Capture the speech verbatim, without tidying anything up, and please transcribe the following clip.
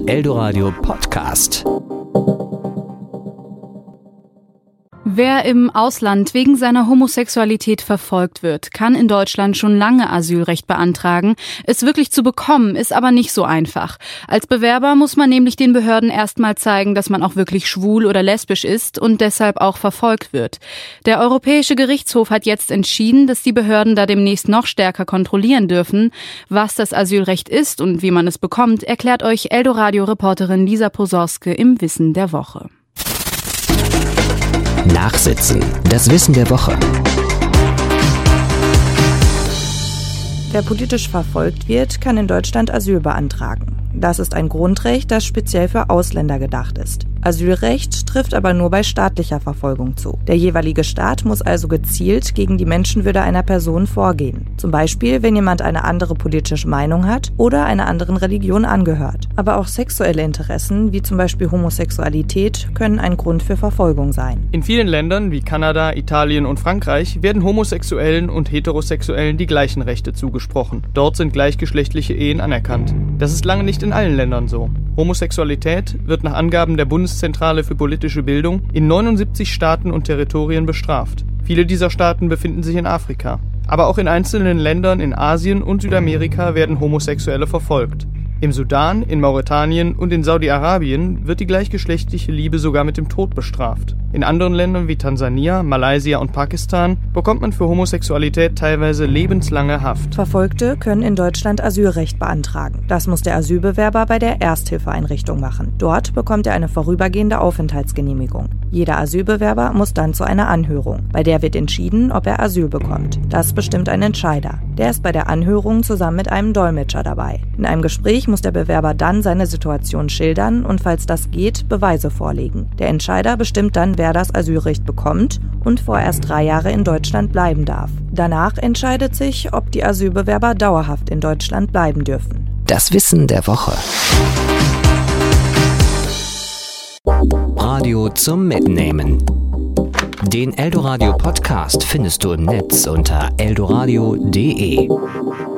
Eldoradio Podcast. Wer im Ausland wegen seiner Homosexualität verfolgt wird, kann in Deutschland schon lange Asylrecht beantragen. Es wirklich zu bekommen, ist aber nicht so einfach. Als Bewerber muss man nämlich den Behörden erstmal zeigen, dass man auch wirklich schwul oder lesbisch ist und deshalb auch verfolgt wird. Der Europäische Gerichtshof hat jetzt entschieden, dass die Behörden da demnächst noch stärker kontrollieren dürfen. Was das Asylrecht ist und wie man es bekommt, erklärt euch Eldoradio-Reporterin Lisa Posorske im Wissen der Woche. Nachsitzen. Das Wissen der Woche. Wer politisch verfolgt wird, kann in Deutschland Asyl beantragen. Das ist ein Grundrecht, das speziell für Ausländer gedacht ist. Asylrecht trifft aber nur bei staatlicher Verfolgung zu. Der jeweilige Staat muss also gezielt gegen die Menschenwürde einer Person vorgehen. Zum Beispiel, wenn jemand eine andere politische Meinung hat oder einer anderen Religion angehört. Aber auch sexuelle Interessen, wie zum Beispiel Homosexualität, können ein Grund für Verfolgung sein. In vielen Ländern wie Kanada, Italien und Frankreich werden Homosexuellen und Heterosexuellen die gleichen Rechte zugesprochen. Dort sind gleichgeschlechtliche Ehen anerkannt. Das ist lange nicht in allen Ländern so. Homosexualität wird nach Angaben der Bundeszentrale für politische Bildung in neunundsiebzig Staaten und Territorien bestraft. Viele dieser Staaten befinden sich in Afrika. Aber auch in einzelnen Ländern in Asien und Südamerika werden Homosexuelle verfolgt. Im Sudan, in Mauretanien und in Saudi-Arabien wird die gleichgeschlechtliche Liebe sogar mit dem Tod bestraft. In anderen Ländern wie Tansania, Malaysia und Pakistan bekommt man für Homosexualität teilweise lebenslange Haft. Verfolgte können in Deutschland Asylrecht beantragen. Das muss der Asylbewerber bei der Ersthilfeeinrichtung machen. Dort bekommt er eine vorübergehende Aufenthaltsgenehmigung. Jeder Asylbewerber muss dann zu einer Anhörung. Bei der wird entschieden, ob er Asyl bekommt. Das bestimmt ein Entscheider. Der ist bei der Anhörung zusammen mit einem Dolmetscher dabei. In einem Gespräch muss der Bewerber dann seine Situation schildern und, falls das geht, Beweise vorlegen. Der Entscheider bestimmt dann, wer das Asylrecht bekommt und vorerst drei Jahre in Deutschland bleiben darf. Danach entscheidet sich, ob die Asylbewerber dauerhaft in Deutschland bleiben dürfen. Das Wissen der Woche. Radio zum Mitnehmen. Den Eldoradio Podcast findest du im Netz unter eldoradio punkt de.